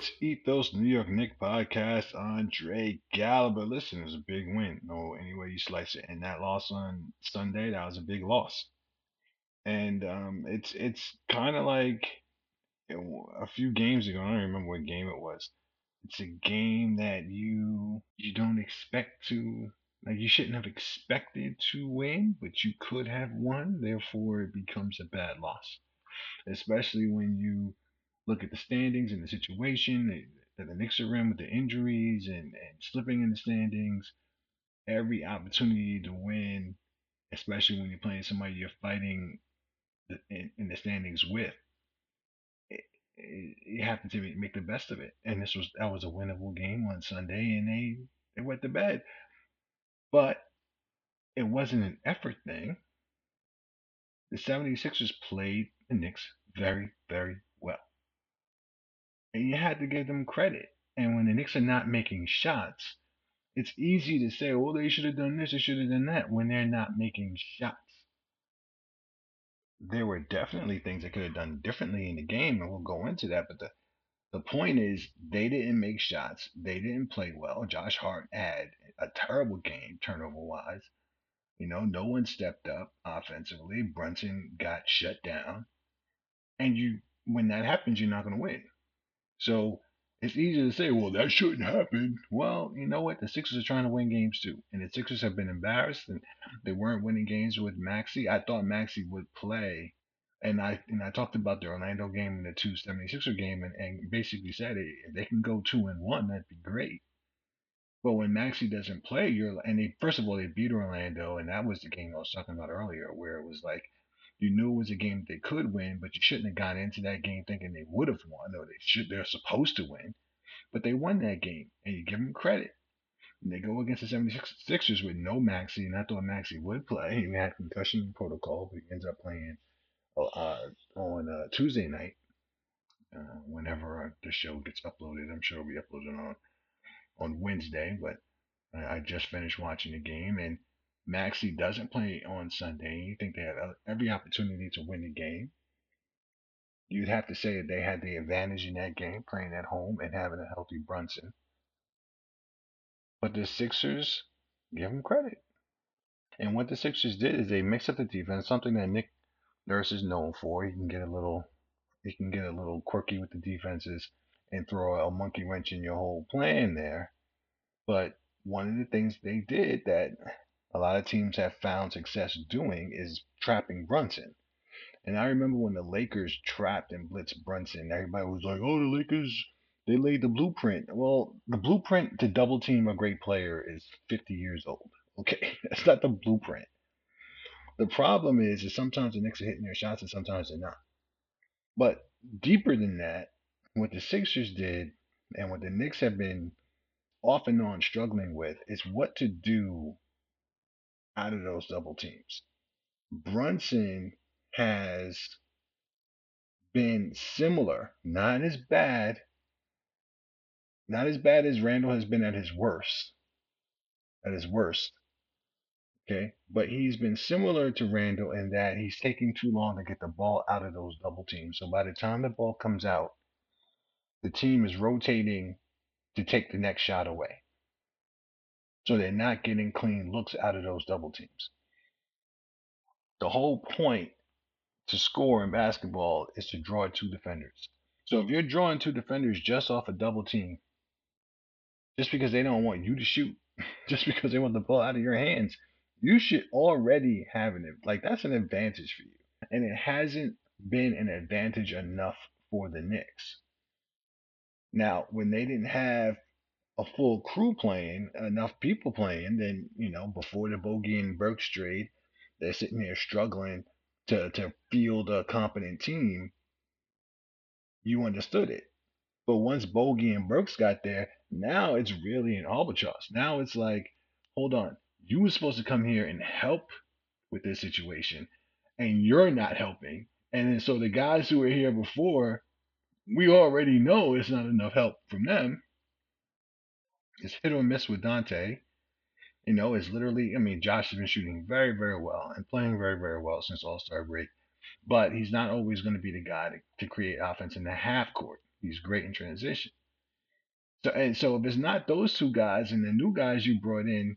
Sports Ethos New York Knicks podcast. Andre Gallagher. Listen, it was a big win. No, any way you slice it. And that loss on Sunday, that was a big loss. And it's kind of like a few games ago. I don't remember what game it was. It's a game that you don't expect to. Like you shouldn't have expected to win, but you could have won. Therefore, it becomes a bad loss, especially when you look at the standings and the situation that the Knicks are in with the injuries and slipping in the standings. Every opportunity to win, especially when you're playing somebody you're fighting in the standings with, you have to make the best of it. And that was a winnable game on Sunday, and they went to bed. But it wasn't an effort thing. The 76ers played the Knicks very, very well. And you had to give them credit. And when the Knicks are not making shots, it's easy to say, well, they should have done this, they should have done that when they're not making shots. There were definitely things they could have done differently in the game, and we'll go into that. But the point is, they didn't make shots. They didn't play well. Josh Hart had a terrible game, turnover wise. No one stepped up offensively. Brunson got shut down. And when that happens, you're not going to win. So it's easy to say, well, that shouldn't happen. Well, you know what? The Sixers are trying to win games too. And the Sixers have been embarrassed and they weren't winning games with Maxey. I thought Maxey would play. And I talked about the Orlando game and the 276er game and basically said if they can go 2-1, that'd be great. But when Maxey doesn't play, they first of all they beat Orlando, and that was the game I was talking about earlier, where it was like you knew it was a game they could win, but you shouldn't have gone into that game thinking they would have won or they're supposed to win. But they won that game, and you give them credit. And they go against the 76ers with no Maxey, and I thought Maxey would play. He had concussion protocol, but he ends up playing on Tuesday night. Whenever the show gets uploaded, I'm sure it'll be uploaded on Wednesday. But I just finished watching the game, and Maxey doesn't play on Sunday. You think they had every opportunity to win the game. You'd have to say that they had the advantage in that game, playing at home and having a healthy Brunson. But the Sixers, give them credit. And what the Sixers did is they mixed up the defense, something that Nick Nurse is known for. He can get a little quirky with the defenses and throw a monkey wrench in your whole plan there. But one of the things they did that a lot of teams have found success doing is trapping Brunson. And I remember when the Lakers trapped and blitzed Brunson, everybody was like, "Oh, the Lakers, they laid the blueprint." Well, the blueprint to double team a great player is 50 years old. Okay, that's not the blueprint. The problem is sometimes the Knicks are hitting their shots and sometimes they're not. But deeper than that, what the Sixers did and what the Knicks have been off and on struggling with is what to do out of those double teams. Brunson has been similar, not as bad as Randall has been at his worst, okay? But he's been similar to Randall in that he's taking too long to get the ball out of those double teams. So by the time the ball comes out, the team is rotating to take the next shot away. So they're not getting clean looks out of those double teams. The whole point to score in basketball is to draw two defenders. So if you're drawing two defenders just off a double team, just because they don't want you to shoot, just because they want the ball out of your hands, you should already have it. Like that's an advantage for you. And it hasn't been an advantage enough for the Knicks. Now, when they didn't have a full crew playing, enough people playing, then, before the Bogey and Burks trade, they're sitting there struggling to field a competent team. You understood it. But once Bogey and Burks got there, now it's really an albatross. Now it's like, hold on, you were supposed to come here and help with this situation, and you're not helping. And then so the guys who were here before, we already know it's not enough help from them. It's hit or miss with Dante. It's literally, I mean, Josh has been shooting very, very well and playing very, very well since All Star break. But he's not always going to be the guy to create offense in the half court. He's great in transition. So if it's not those two guys and the new guys you brought in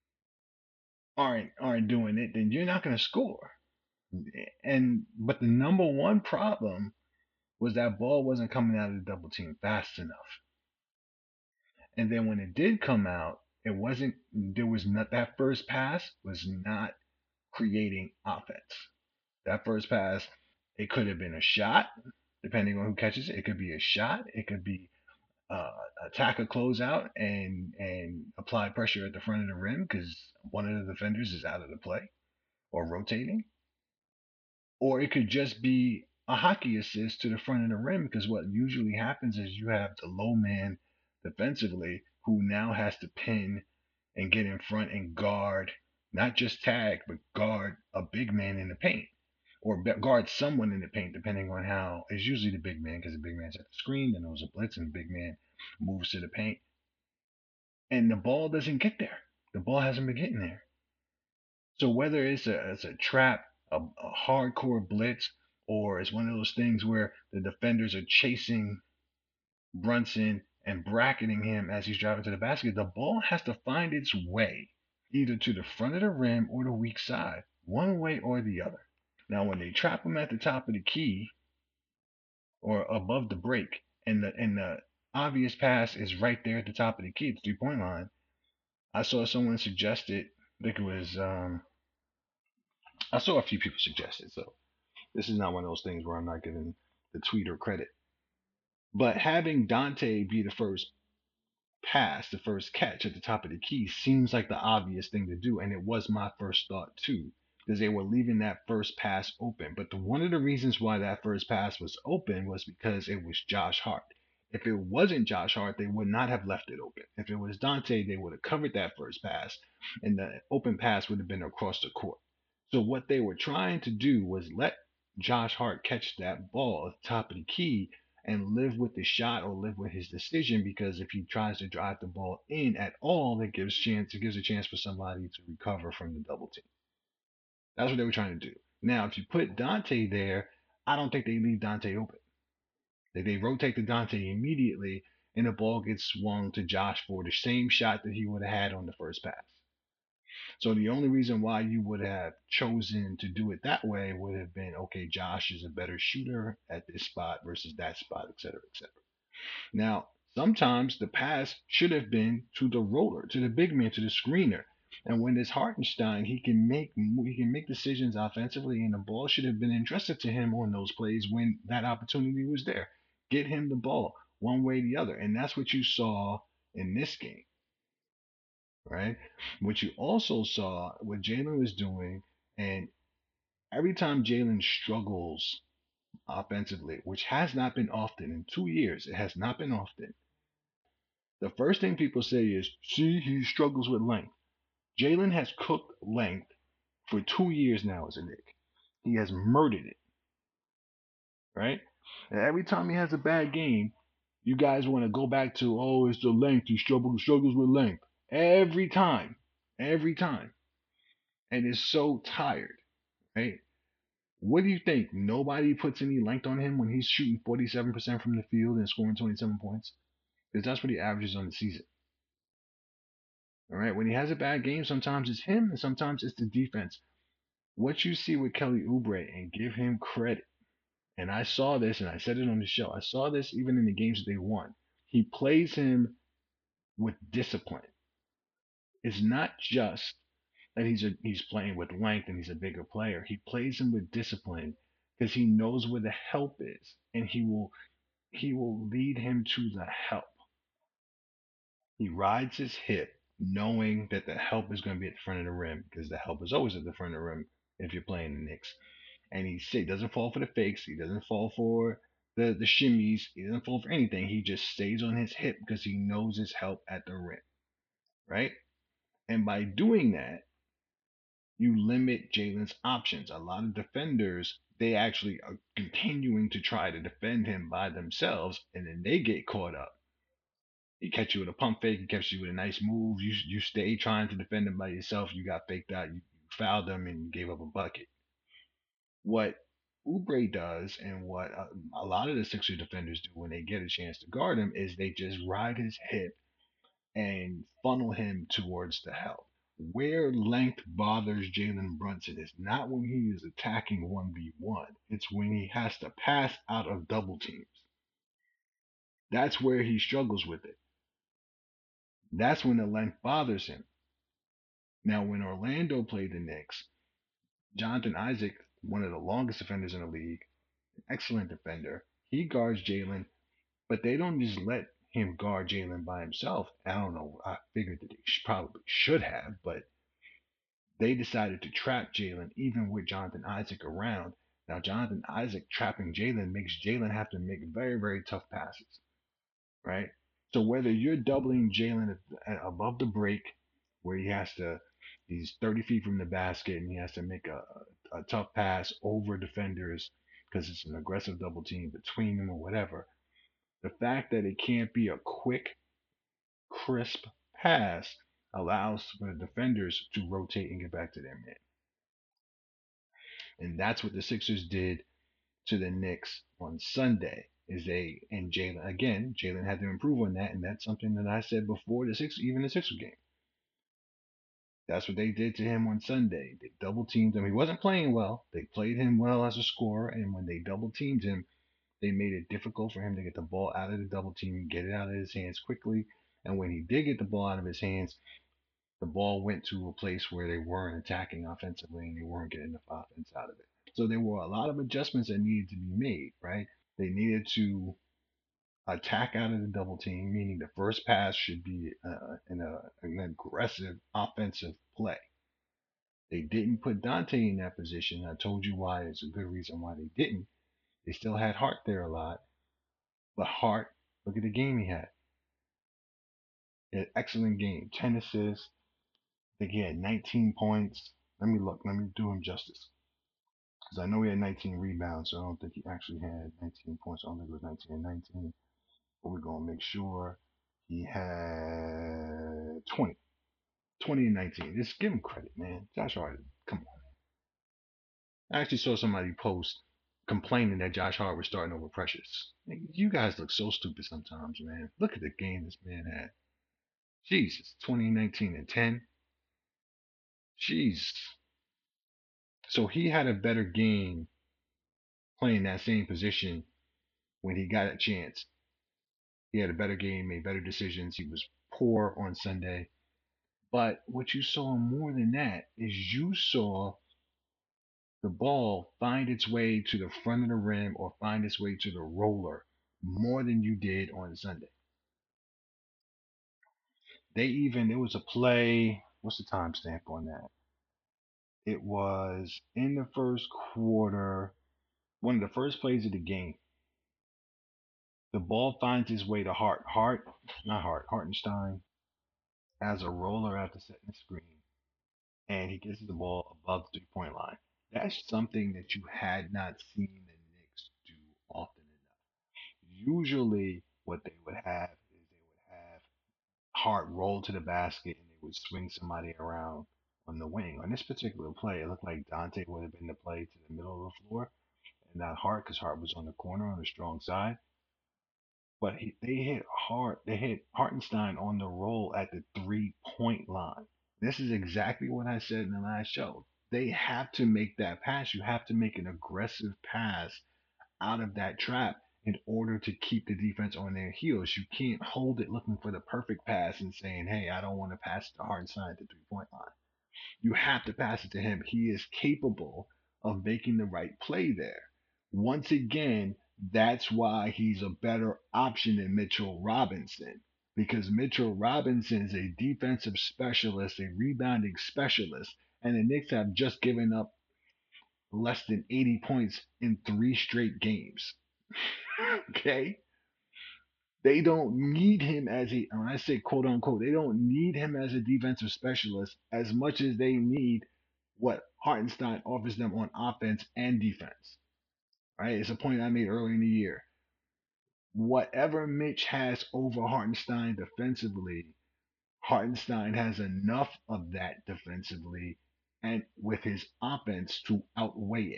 aren't doing it, then you're not going to score. And but the number one problem was that ball wasn't coming out of the double team fast enough. And then when it did come out, it wasn't. There was not that first pass was not creating offense. That first pass, it could have been a shot, depending on who catches it. It could be a shot. It could be attack a closeout and apply pressure at the front of the rim because one of the defenders is out of the play or rotating. Or it could just be a hockey assist to the front of the rim because what usually happens is you have the low man defensively who now has to pin and get in front and guard, not just tag, but guard a big man in the paint or guard someone in the paint, depending on how. It's usually the big man because the big man's at the screen, then there's a blitz, and the big man moves to the paint, and the ball doesn't get there. The ball hasn't been getting there. So whether it's a trap, a hardcore blitz, or it's one of those things where the defenders are chasing Brunson and bracketing him as he's driving to the basket, the ball has to find its way either to the front of the rim or the weak side, one way or the other. Now, when they trap him at the top of the key or above the break, and the obvious pass is right there at the top of the key, the 3 point line. I saw someone suggested. I think it was. I saw a few people suggest it. So this is not one of those things where I'm not giving the tweeter credit. But having Dante be the first pass, the first catch at the top of the key seems like the obvious thing to do, and it was my first thought too, because they were leaving that first pass open. But one of the reasons why that first pass was open was because it was Josh Hart. If it wasn't Josh Hart, they would not have left it open. If it was Dante, they would have covered that first pass, and the open pass would have been across the court. So what they were trying to do was let Josh Hart catch that ball at the top of the key and live with the shot or live with his decision, because if he tries to drive the ball in at all, it gives a chance for somebody to recover from the double team. That's what they were trying to do. Now, if you put Dante there, I don't think they leave Dante open. They rotate to Dante immediately, and the ball gets swung to Josh for the same shot that he would have had on the first pass. So the only reason why you would have chosen to do it that way would have been, okay, Josh is a better shooter at this spot versus that spot, et cetera, et cetera. Now, sometimes the pass should have been to the roller, to the big man, to the screener. And when it's Hartenstein, he can make decisions offensively, and the ball should have been entrusted to him on those plays when that opportunity was there. Get him the ball one way or the other, and that's what you saw in this game, right? What you also saw, what Jalen was doing, and every time Jalen struggles offensively, which has not been often in 2 years, it has not been often. The first thing people say is, see, he struggles with length. Jalen has cooked length for 2 years now as a Knick. He has murdered it, right? And every time he has a bad game, you guys want to go back to, oh, it's the length. He struggles with length. Every time. Every time. And it's so tired, right? What do you think? Nobody puts any length on him when he's shooting 47% from the field and scoring 27 points? Because that's what he averages on the season. All right. When he has a bad game, sometimes it's him and sometimes it's the defense. What you see with Kelly Oubre, and give him credit. And I saw this and I said it on the show. I saw this even in the games that they won. He plays him with discipline. It's not just that he's playing with length and he's a bigger player. He plays him with discipline because he knows where the help is, and he will lead him to the help. He rides his hip knowing that the help is going to be at the front of the rim, because the help is always at the front of the rim if you're playing the Knicks. And he doesn't fall for the fakes. He doesn't fall for the shimmies. He doesn't fall for anything. He just stays on his hip because he knows his help at the rim, right? And by doing that, you limit Jalen's options. A lot of defenders, they actually are continuing to try to defend him by themselves, and then they get caught up. He catch you with a pump fake. He catch you with a nice move. You stay trying to defend him by yourself. You got faked out. You fouled him and gave up a bucket. What Oubre does, and what a lot of the Sixer defenders do when they get a chance to guard him, is they just ride his hip and funnel him towards the help. Where length bothers Jalen Brunson is not when he is attacking 1v1, it's when he has to pass out of double teams. That's where he struggles with it. That's when the length bothers him. Now, when Orlando played the Knicks, Jonathan Isaac, one of the longest defenders in the league, an excellent defender, he guards Jalen, but they don't just let him guard Jalen by himself. I don't know. I figured that they probably should have, but they decided to trap Jalen even with Jonathan Isaac around. Now, Jonathan Isaac trapping Jalen makes Jalen have to make very, very tough passes, right? So whether you're doubling Jalen above the break, where he's 30 feet from the basket and he has to make a tough pass over defenders because it's an aggressive double team between them or whatever, the fact that it can't be a quick, crisp pass allows for the defenders to rotate and get back to their man. And that's what the Sixers did to the Knicks on Sunday. Is they and Jalen had to improve on that, and that's something that I said before the Sixers game. That's what they did to him on Sunday. They double teamed him. He wasn't playing well. They played him well as a scorer, and when they double teamed him, they made it difficult for him to get the ball out of the double team, get it out of his hands quickly. And when he did get the ball out of his hands, the ball went to a place where they weren't attacking offensively and they weren't getting enough offense out of it. So there were a lot of adjustments that needed to be made, right? They needed to attack out of the double team, meaning the first pass should be an aggressive offensive play. They didn't put Dante in that position. I told you why. It's a good reason why they didn't. They still had Hart there a lot, but Hart, look at the game he had. An excellent game, 10 assists. I think he had 19 points. Let me look. Let me do him justice. Because I know he had 19 rebounds, so I don't think he actually had 19 points. I don't think it was 19 and 19. But we're going to make sure he had 20. 20 and 19. Just give him credit, man. Josh Hart, come on. I actually saw somebody post complaining that Josh Hart was starting over Precious. You guys look so stupid sometimes, man. Look at the game this man had. Jesus, 2019 and 10. Jeez. So he had a better game playing that same position when he got a chance. He had a better game, made better decisions. He was poor on Sunday. But what you saw more than that is you saw the ball find its way to the front of the rim or find its way to the roller more than you did on Sunday. There was a play, what's the timestamp on that? It was in the first quarter, one of the first plays of the game. The ball finds its way to Hartenstein as a roller after setting the screen, and he gets the ball above the 3-point line. That's something that you had not seen the Knicks do often enough. Usually, what they would have is they would have Hart roll to the basket and they would swing somebody around on the wing. On this particular play, it looked like Dante would have been the play to the middle of the floor and not Hart because Hart was on the corner on the strong side. But they hit Hartenstein on the roll at the 3-point line. This is exactly what I said in the last show. They have to make that pass. You have to make an aggressive pass out of that trap in order to keep the defense on their heels. You can't hold it looking for the perfect pass and saying, hey, I don't want to pass it to Hartenstein at the 3-point line. You have to pass it to him. He is capable of making the right play there. Once again, that's why he's a better option than Mitchell Robinson. Because Mitchell Robinson is a defensive specialist, a rebounding specialist, and the Knicks have just given up less than 80 points in 3 straight games. Okay? They don't need him when I say quote unquote, they don't need him as a defensive specialist as much as they need what Hartenstein offers them on offense and defense. Right? It's a point I made earlier in the year. Whatever Mitch has over Hartenstein defensively, Hartenstein has enough of that defensively and with his offense to outweigh it.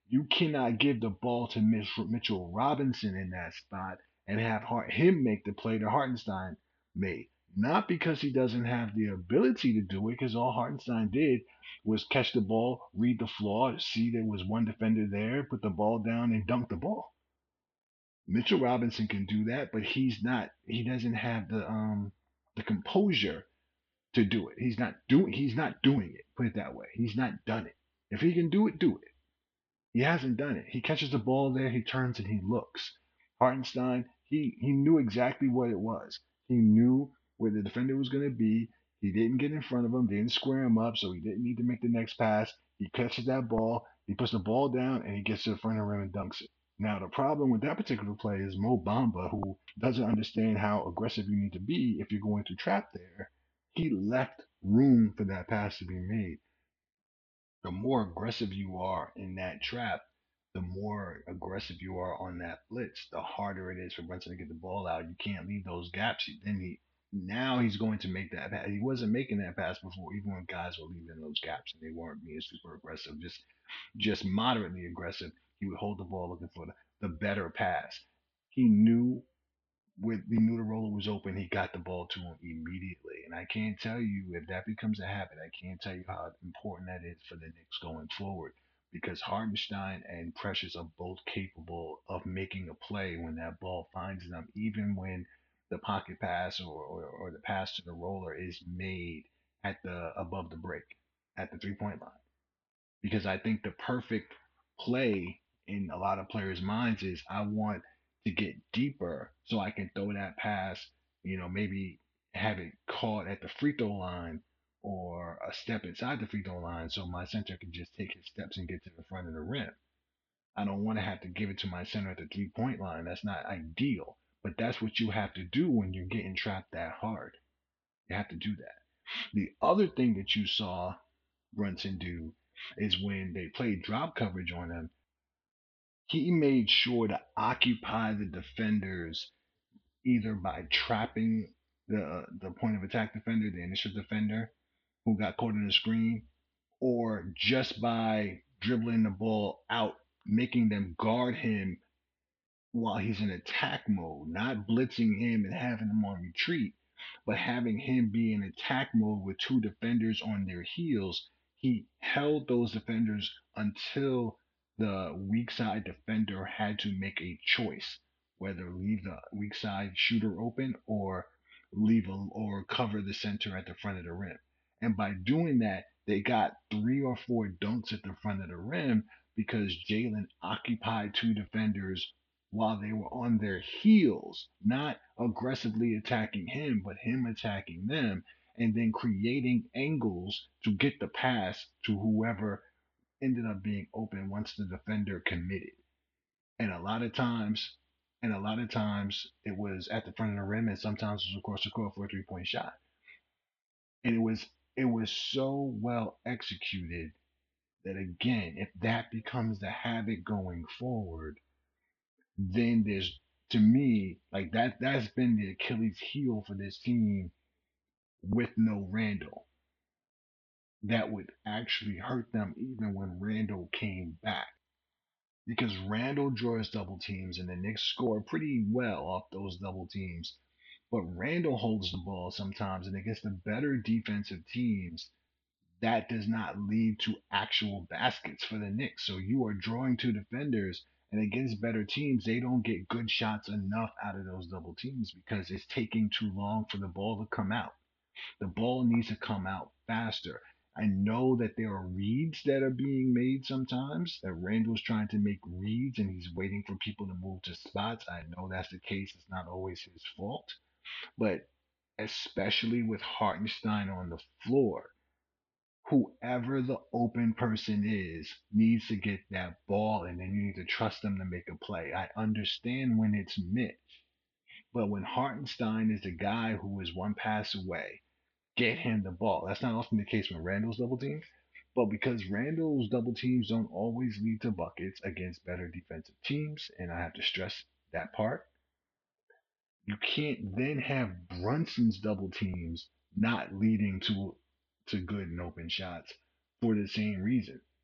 You cannot give the ball to Mitchell Robinson in that spot and have him make the play that Hartenstein made. Not because he doesn't have the ability to do it, because all Hartenstein did was catch the ball, read the floor, see there was one defender there, put the ball down, and dunk the ball. Mitchell Robinson can do that, but he's not. He doesn't have the composure to do it. He's not doing. He's not doing it. Put it that way. He's not done it. If he can do it, do it. He hasn't done it. He catches the ball there, he turns and he looks. Hartenstein, he knew exactly what it was. He knew where the defender was going to be. He didn't get in front of him, didn't square him up, so he didn't need to make the next pass. He catches that ball, he puts the ball down, and he gets to the front of the rim and dunks it. Now, the problem with that particular play is Mo Bamba, who doesn't understand how aggressive you need to be if you're going to trap there. He left room for that pass to be made. The more aggressive you are in that trap, the more aggressive you are on that blitz, the harder it is for Brunson to get the ball out. You can't leave those gaps. Then now he's going to make that pass. He wasn't making that pass before, even when guys were leaving those gaps and they weren't being super aggressive, just moderately aggressive. He would hold the ball looking for the better pass. He knew we knew the roller was open, he got the ball to him immediately. And I can't tell you if that becomes a habit. I can't tell you how important that is for the Knicks going forward because Hartenstein and Precious are both capable of making a play when that ball finds them, even when the pocket pass or the pass to the roller is made at the above the break at the 3 point line because I think the perfect play in a lot of players' minds is I want to get deeper so I can throw that pass, maybe have it caught at the free throw line or a step inside the free throw line so my center can just take his steps and get to the front of the rim. I don't want to have to give it to my center at the 3 point line. That's not ideal. But that's what you have to do when you're getting trapped that hard. You have to do that. The other thing that you saw Brunson do is when they played drop coverage on him, he made sure to occupy the defenders either by trapping the point of attack defender, the initial defender who got caught in the screen, or just by dribbling the ball out, making them guard him while he's in attack mode, not blitzing him and having him on retreat, but having him be in attack mode with two defenders on their heels. He held those defenders until the weak side defender had to make a choice, whether leave the weak side shooter open or or cover the center at the front of the rim. And by doing that, they got 3 or 4 dunks at the front of the rim because Jalen occupied two defenders while they were on their heels, not aggressively attacking him, but him attacking them, and then creating angles to get the pass to whoever ended up being open once the defender committed. And a lot of times it was at the front of the rim, and sometimes it was across the court for a 3 point shot. And it was so well executed that again, if that becomes the habit going forward, then there's to me like that's been the Achilles heel for this team with no Randall. That would actually hurt them even when Randall came back. Because Randall draws double teams and the Knicks score pretty well off those double teams. But Randall holds the ball sometimes and against the better defensive teams, that does not lead to actual baskets for the Knicks. So you are drawing two defenders, and against better teams, they don't get good shots enough out of those double teams because it's taking too long for the ball to come out. The ball needs to come out faster. I know that there are reads that are being made sometimes, that Randall's trying to make reads and he's waiting for people to move to spots. I know that's the case. It's not always his fault. But especially with Hartenstein on the floor, whoever the open person is needs to get that ball and then you need to trust them to make a play. I understand when it's Mitch, but when Hartenstein is the guy who is one pass away, get him the ball. That's not often the case when Randall's double teams, but because Randall's double teams don't always lead to buckets against better defensive teams, and I have to stress that part, you can't then have Brunson's double teams not leading to good and open shots for the same reason.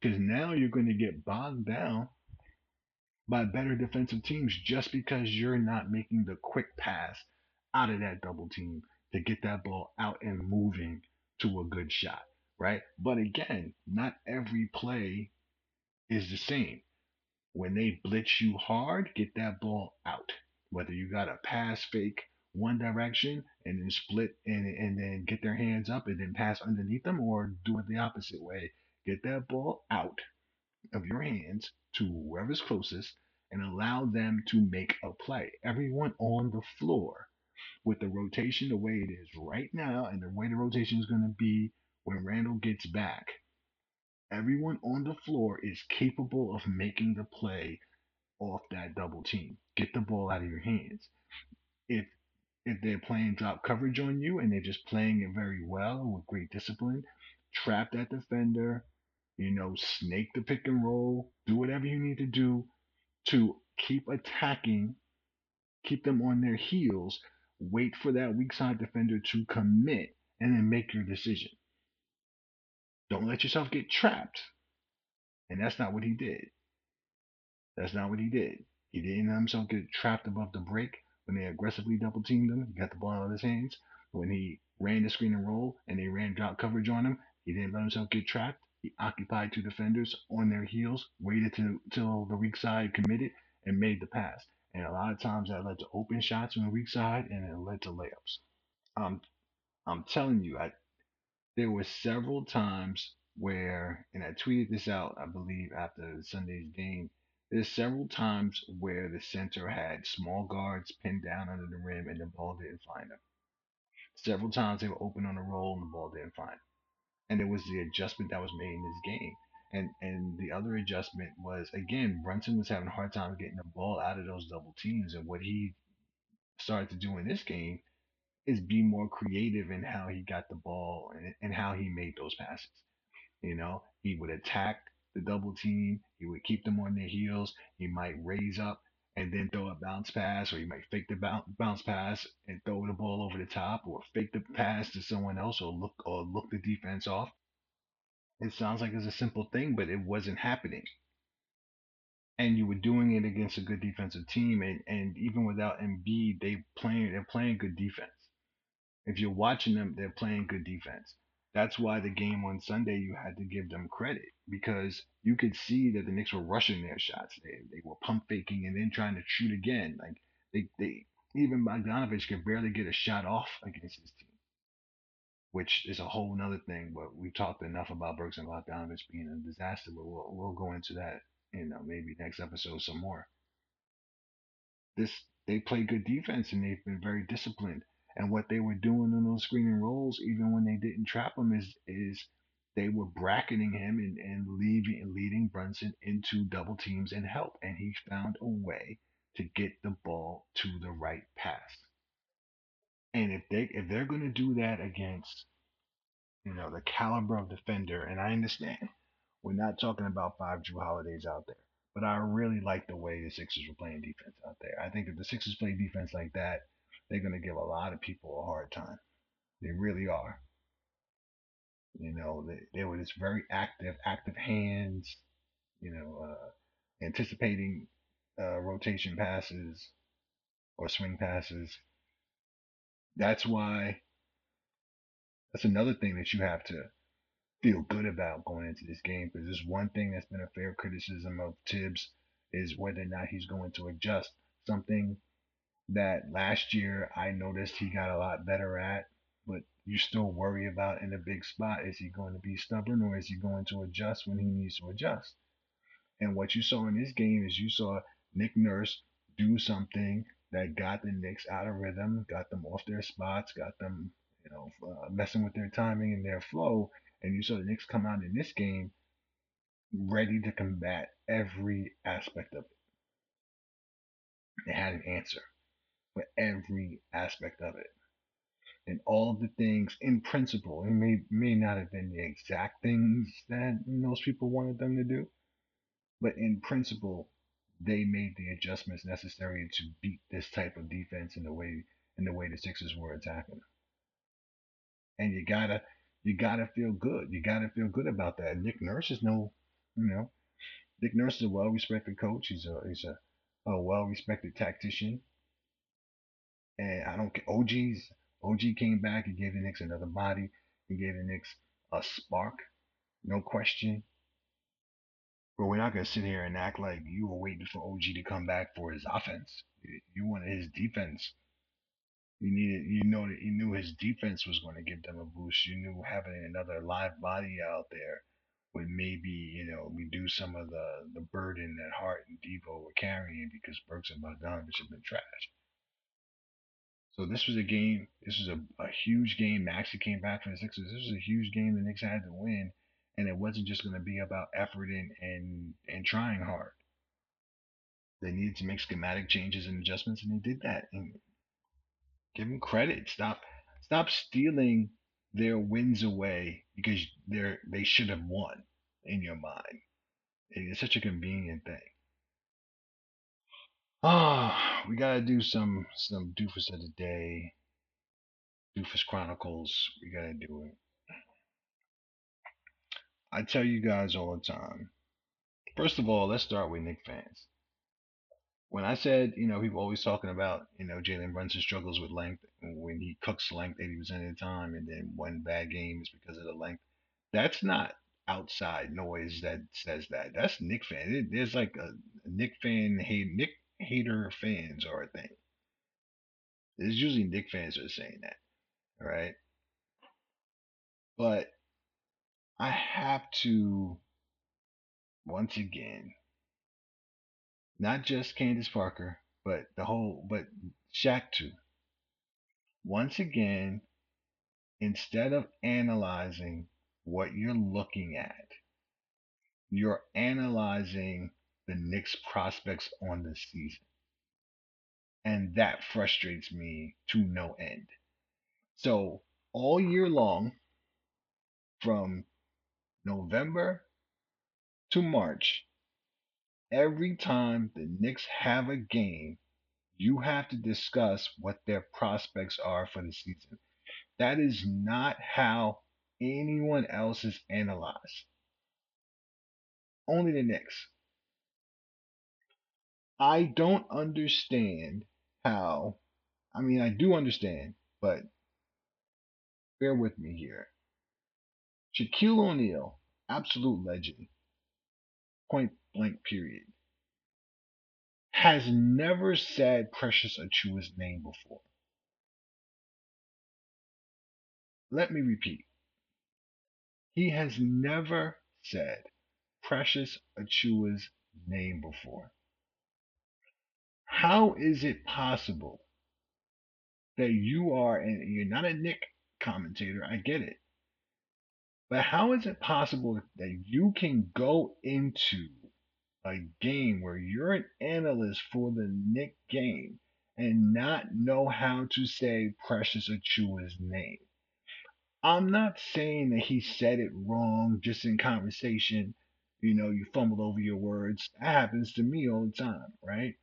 because now you're going to get bogged down by better defensive teams just because you're not making the quick pass out of that double team to get that ball out and moving to a good shot, right? But again, not every play is the same. When they blitz you hard, get that ball out. Whether you got a pass fake one direction and then split and then get their hands up and then pass underneath them, or do it the opposite way. Get that ball out of your hands to whoever's closest and allow them to make a play. Everyone on the floor with the rotation the way it is right now and the way the rotation is going to be when Randall gets back. Everyone on the floor is capable of making the play off that double team. Get the ball out of your hands. If if they're playing drop coverage on you and they're just playing it very well with great discipline, trap that defender, snake the pick and roll, do whatever you need to do to keep attacking, keep them on their heels, wait for that weak side defender to commit, and then make your decision. Don't let yourself get trapped. And that's not what he did. That's not what he did. He didn't let himself get trapped above the break when they aggressively double teamed him. He got the ball out of his hands. When he ran the screen and roll and they ran drop coverage on him, he didn't let himself get trapped. He occupied two defenders on their heels, waited till the weak side committed, and made the pass. And a lot of times that led to open shots on the weak side, and it led to layups. I'm I'm telling you, there were several times where, and I tweeted this out, I believe, after Sunday's game. There's several times where the center had small guards pinned down under the rim and the ball didn't find them. Several times they were open on the roll and the ball didn't find them. And it was the adjustment that was made in this game. And the other adjustment was, again, Brunson was having a hard time getting the ball out of those double teams. And what he started to do in this game is be more creative in how he got the ball and how he made those passes. He would attack the double team. He would keep them on their heels. He might raise up and then throw a bounce pass, or he might fake the bounce pass and throw the ball over the top, or fake the pass to someone else, or look the defense off. It sounds like it's a simple thing, but it wasn't happening. And you were doing it against a good defensive team, and even without Embiid, they're playing good defense. If you're watching them, they're playing good defense. That's why the game on Sunday you had to give them credit because you could see that the Knicks were rushing their shots. They were pump faking and then trying to shoot again. Like they even Bogdanovich could barely get a shot off against his team, which is a whole nother thing. But we've talked enough about Brooks and Bogdanovich being a disaster. But we'll go into that, maybe next episode some more. This They play good defense and they've been very disciplined. And what they were doing in those screening rolls, even when they didn't trap him, is they were bracketing him and leading Brunson into double teams and help. And he found a way to get the ball to the right pass. And if they're going to do that against the caliber of defender, and I understand we're not talking about five Drew Holidays out there. But I really like the way the Sixers were playing defense out there. I think if the Sixers play defense like that, they're going to give a lot of people a hard time. They really are. They were just very active hands, anticipating rotation passes or swing passes. That's why, that's another thing that you have to feel good about going into this game because there's one thing that's been a fair criticism of Tibbs is whether or not he's going to adjust. Something that last year I noticed he got a lot better at, but you still worry about in a big spot. Is he going to be stubborn or is he going to adjust when he needs to adjust? And what you saw in this game is you saw Nick Nurse do something that got the Knicks out of rhythm, got them off their spots, got them, messing with their timing and their flow. And you saw the Knicks come out in this game ready to combat every aspect of it. They had an answer for every aspect of it. And all the things in principle, it may not have been the exact things that most people wanted them to do, but in principle, they made the adjustments necessary to beat this type of defense in the way the Sixers were attacking. And you gotta feel good. You gotta feel good about that. Nick Nurse is no You know, Nick Nurse is a well-respected coach. He's a well-respected tactician, and I don't care. OG came back. He gave the Knicks another body. He gave the Knicks a spark, no question. But we're not gonna sit here and act like you were waiting for OG to come back for his offense. You wanted his defense. You knew his defense was going to give them a boost. You knew having another live body out there would maybe, reduce some of the burden that Hart and Devo were carrying because Burks and Bogdanovich have been trash. So this was a game. This was a huge game. Maxey came back from the Sixers. This was a huge game the Knicks had to win, and it wasn't just going to be about effort and trying hard. They needed to make schematic changes and adjustments, and they did that. And give them credit. Stop stealing their wins away because they should have won in your mind. It's such a convenient thing. Ah, we gotta do some doofus of the day, doofus chronicles. We gotta do it. I tell you guys all the time. First of all, let's start with Knicks fans. When I said, people always talking about, Jalen Brunson struggles with length when he cooks length 80% of the time, and then one bad game is because of the length. That's not outside noise that says that. That's Nick fan. There's like a Nick fan Nick hater fans are a thing. It's usually Nick fans that are saying that, right? But I have to once again, not just Candace Parker, but Shaq too. Once again, instead of analyzing what you're looking at, you're analyzing the Knicks prospects on the season. And that frustrates me to no end. So, all year long, from November to March, every time the Knicks have a game, you have to discuss what their prospects are for the season. That is not how anyone else is analyzed. Only the Knicks. I don't understand how. I mean, I do understand, but bear with me here. Shaquille O'Neal, absolute legend, point blank period, has never said Precious Achua's name before. Let me repeat. He has never said Precious Achua's name before. How is it possible that you are, and you're not a Nick commentator, I get it, but how is it possible that you can go into a game where you're an analyst for the Nick game and not know how to say Precious Achua's name? I'm not saying that he said it wrong just in conversation. You fumbled over your words. That happens to me all the time, right?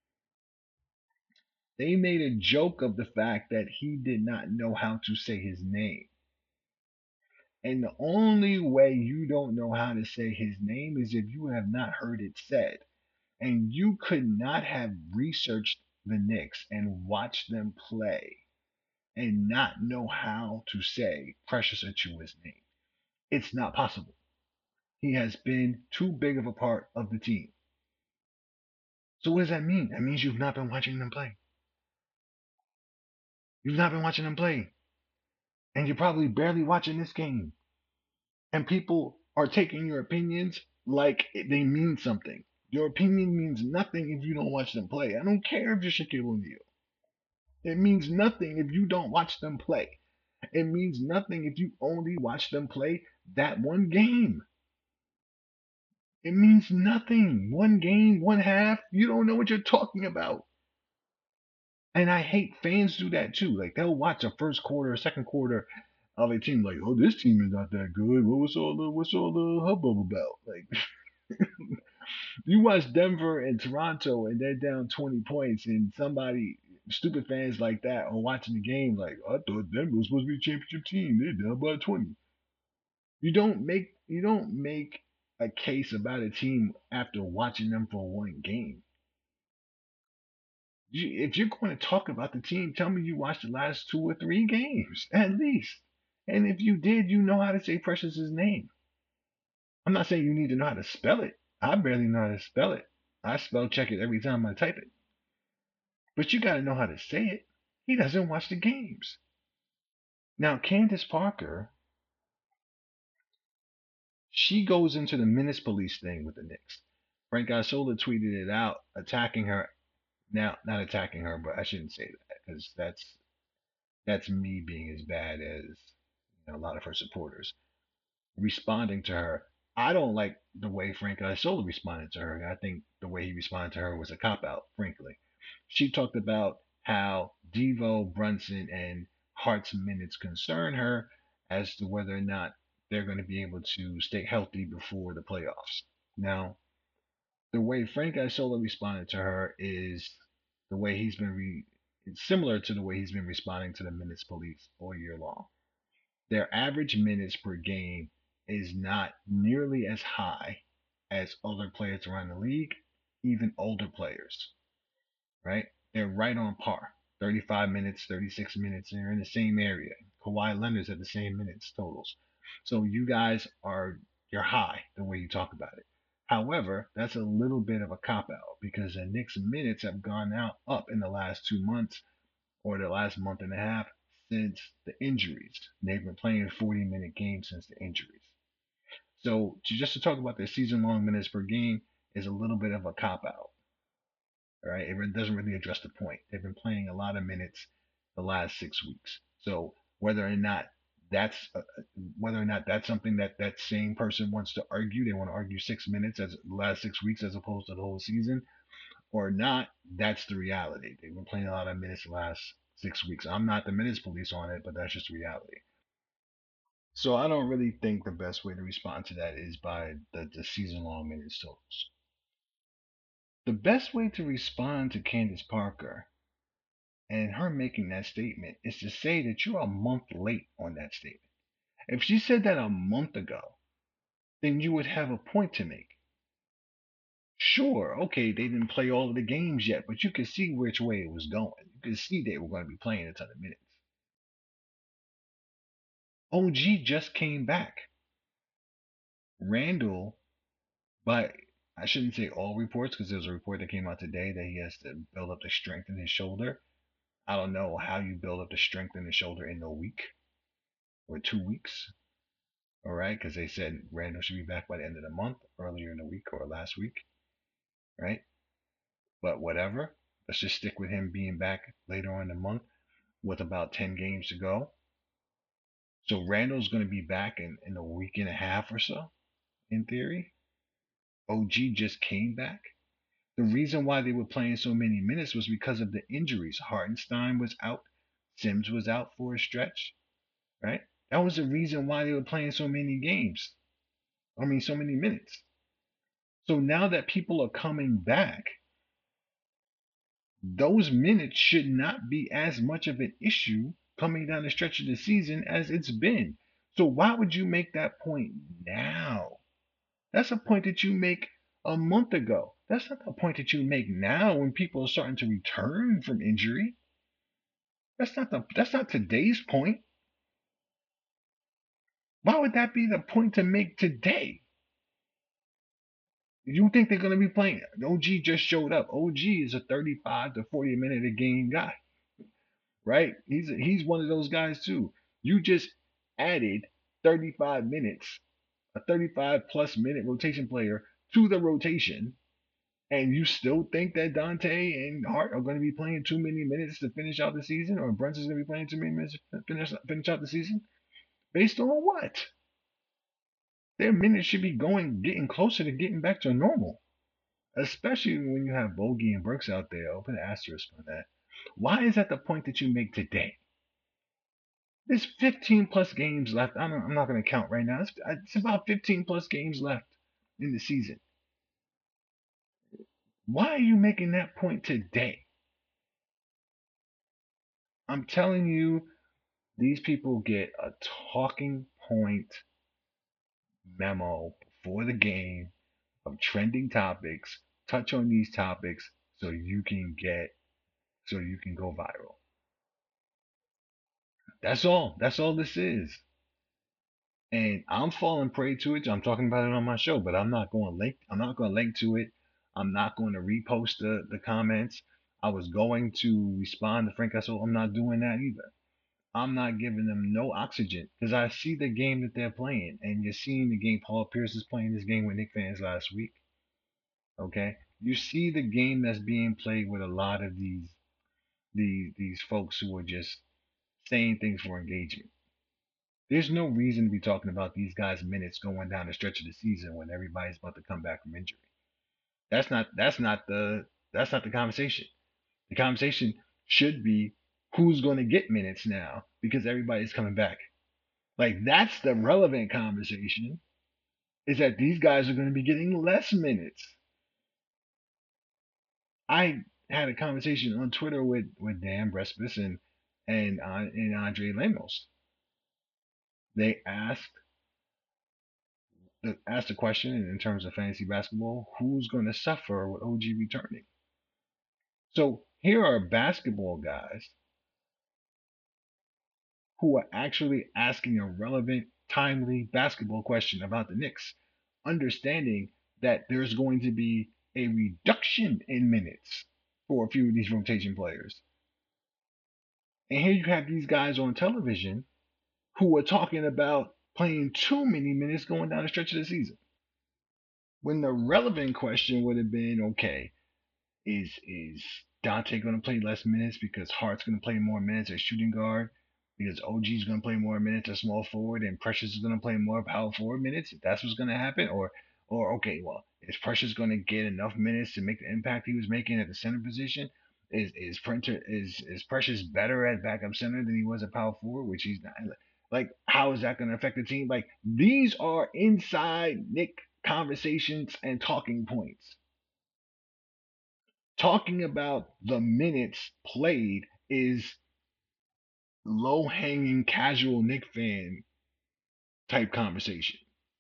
They made a joke of the fact that he did not know how to say his name. And the only way you don't know how to say his name is if you have not heard it said. And you could not have researched the Knicks and watched them play and not know how to say Precious Achua's name. It's not possible. He has been too big of a part of the team. So what does that mean? That means you've not been watching them play. You've not been watching them play. And you're probably barely watching this game. And people are taking your opinions like they mean something. Your opinion means nothing if you don't watch them play. I don't care if you're Shaquille O'Neal. It means nothing if you don't watch them play. It means nothing if you only watch them play that one game. It means nothing. One game, one half. You don't know what you're talking about. And I hate fans do that too. Like they'll watch a first quarter, second quarter of a team, like, oh, this team is not that good. What's all the hubbub about? Like you watch Denver and Toronto and they're down 20 points, and somebody stupid fans like that are watching the game like, I thought Denver was supposed to be a championship team. They're down by 20. You don't make a case about a team after watching them for one game. If you're going to talk about the team, tell me you watched the last 2 or 3 games at least. And if you did, you know how to say Precious's name. I'm not saying you need to know how to spell it. I barely know how to spell it. I spell check it every time I type it. But you got to know how to say it. He doesn't watch the games. Now, Candace Parker, she goes into the minutes police thing with the Knicks. Frank Isola tweeted it out, attacking her. Now, not attacking her, but I shouldn't say that because that's me being as bad as a lot of her supporters responding to her. I don't like the way Frank Isola responded to her. I think the way he responded to her was a cop out, frankly. She talked about how Devo, Brunson, and Hart's minutes concern her as to whether or not they're going to be able to stay healthy before the playoffs. Now, the way Frank Isola responded to her is the way it's similar to the way he's been responding to the minutes police all year long. Their average minutes per game is not nearly as high as other players around the league, even older players, right? They're right on par. 35 minutes, 36 minutes, they're in the same area. Kawhi Leonard's at the same minutes totals. So you guys you're high the way you talk about it. However, that's a little bit of a cop out because the Knicks minutes have gone out up in the last 2 months or the last month and a half since the injuries. They've been playing 40-minute games since the injuries. So just to talk about their season-long minutes per game is a little bit of a cop out. All right, it doesn't really address the point. They've been playing a lot of minutes the last 6 weeks. So that's whether or not that's something that that same person wants to argue, they want to argue 6 minutes as the last 6 weeks as opposed to the whole season, or not, that's the reality. They've been playing a lot of minutes the last 6 weeks. I'm not the minutes police on it, but that's just reality. So I don't really think the best way to respond to that is by the season long minutes totals. The best way to respond to Candace Parker and her making that statement is to say that you're a month late on that statement. If she said that a month ago, then you would have a point to make. Sure, okay, they didn't play all of the games yet, but you could see which way it was going. You could see they were going to be playing a ton of minutes. OG just came back. Randall, but I shouldn't say all reports because there's a report that came out today that he has to build up the strength in his shoulder. I don't know how you build up the strength in the shoulder in a week or 2 weeks. All right, because they said Randall should be back by the end of the month, earlier in the week or last week, right? But whatever. Let's just stick with him being back later on in the month with about 10 games to go. So Randall's going to be back in a week and a half or so, in theory. OG just came back. The reason why they were playing so many minutes was because of the injuries. Hartenstein was out. Sims was out for a stretch, right? That was the reason why they were playing so many games. I mean, so many minutes. So now that people are coming back, those minutes should not be as much of an issue coming down the stretch of the season as it's been. So why would you make that point now? That's a point that you make a month ago. That's not the point that you make now when people are starting to return from injury. That's not today's point. Why would that be the point to make today? You think they're going to be playing? OG just showed up. OG is a 35 to 40 minute a game guy, right? He's one of those guys too. You just added 35 minutes, a 35 plus minute rotation player to the rotation, and you still think that Dante and Hart are going to be playing too many minutes to finish out the season, or Brunson's going to be playing too many minutes to finish out the season? Based on what? Their minutes should be getting closer to getting back to normal. Especially when you have Bogey and Brooks out there. I'll put an asterisk on that. Why is that the point that you make today? There's 15 plus games left. I'm not going to count right now. It's about 15 plus games left in the season. Why are you making that point today? I'm telling you, these people get a talking point memo for the game of trending topics, touch on these topics so you can go viral. That's all. That's all this is. And I'm falling prey to it. I'm talking about it on my show, but I'm not going to link to it. I'm not going to repost the comments. I was going to respond to Frank Castle. I'm not doing that either. I'm not giving them no oxygen because I see the game that they're playing, and you're seeing the game. Paul Pierce is playing this game with Knicks fans last week. Okay, you see the game that's being played with a lot of these folks who are just saying things for engagement. There's no reason to be talking about these guys' minutes going down the stretch of the season when everybody's about to come back from injury. That's not the conversation. The conversation should be who's going to get minutes now because everybody's coming back. Like that's the relevant conversation is that these guys are going to be getting less minutes. I had a conversation on Twitter with Dan Brespis and Andre Lemos. They asked a question in terms of fantasy basketball: who's going to suffer with OG returning? So here are basketball guys who are actually asking a relevant, timely basketball question about the Knicks, understanding that there's going to be a reduction in minutes for a few of these rotation players. And here you have these guys on television who are talking about playing too many minutes going down the stretch of the season. When the relevant question would have been, okay, is Dante going to play less minutes because Hart's going to play more minutes at shooting guard? Because OG's going to play more minutes at small forward and Precious is going to play more power forward minutes? If that's what's going to happen, or okay, well, is Precious going to get enough minutes to make the impact he was making at the center position? Is Precious better at backup center than he was at power forward, which he's not? Like, how is that going to affect the team? Like, these are inside Nick conversations and talking points. Talking about the minutes played is low hanging casual Nick fan type conversation.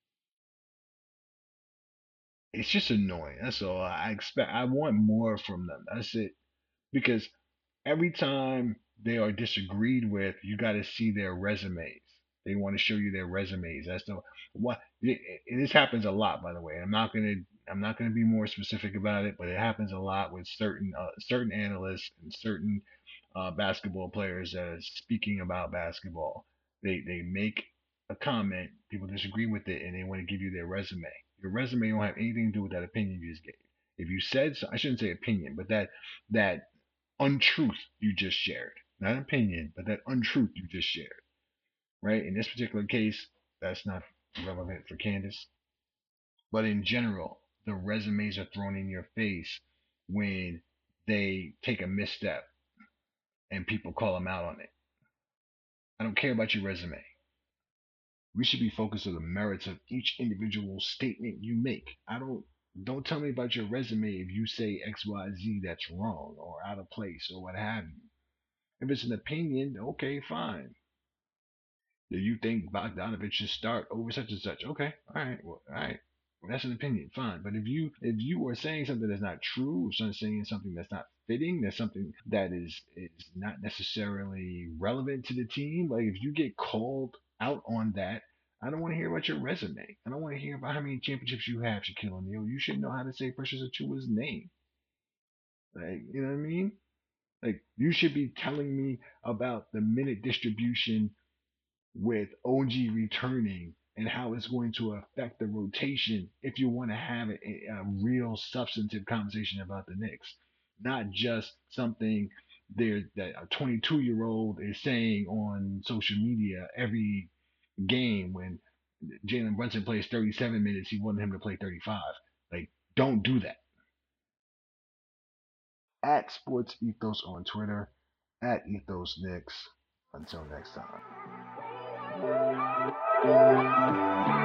It's just annoying. That's all. I want more from them. That's it. Because every time they are disagreed with, you got to see their resumes. They want to show you their resumes. That's the what. This happens a lot, by the way. I'm not gonna be more specific about it, but it happens a lot with certain analysts and certain basketball players that are speaking about basketball. They make a comment, people disagree with it, and they want to give you their resume. Your resume don't have anything to do with that opinion you just gave. If you said, I shouldn't say opinion, but that untruth you just shared, not opinion, but that untruth you just shared, right? In this particular case, that's not relevant for Candace, but in general, the resumes are thrown in your face when they take a misstep and people call them out on it. I don't care about your resume. We should be focused on the merits of each individual statement you make. Don't tell me about your resume if you say XYZ that's wrong or out of place or what have you. If it's an opinion, okay, fine. Do you think Bogdanovich should start over such and such? Okay, all right. Well, that's an opinion, fine. But if you are saying something that's not true, or saying something that's not fitting, that's something that is not necessarily relevant to the team, like if you get called out on that, I don't want to hear about your resume. I don't want to hear about how many championships you have, Shaquille O'Neal. You should know how to say Precious Achiuwa's name. Like, you know what I mean? Like, you should be telling me about the minute distribution with OG returning and how it's going to affect the rotation if you want to have a real substantive conversation about the Knicks, not just something there that a 22-year-old is saying on social media every game when Jalen Brunson plays 37 minutes, he wanted him to play 35. Like, don't do that. At Sports Ethos on Twitter, at Ethos Knicks. Until next time.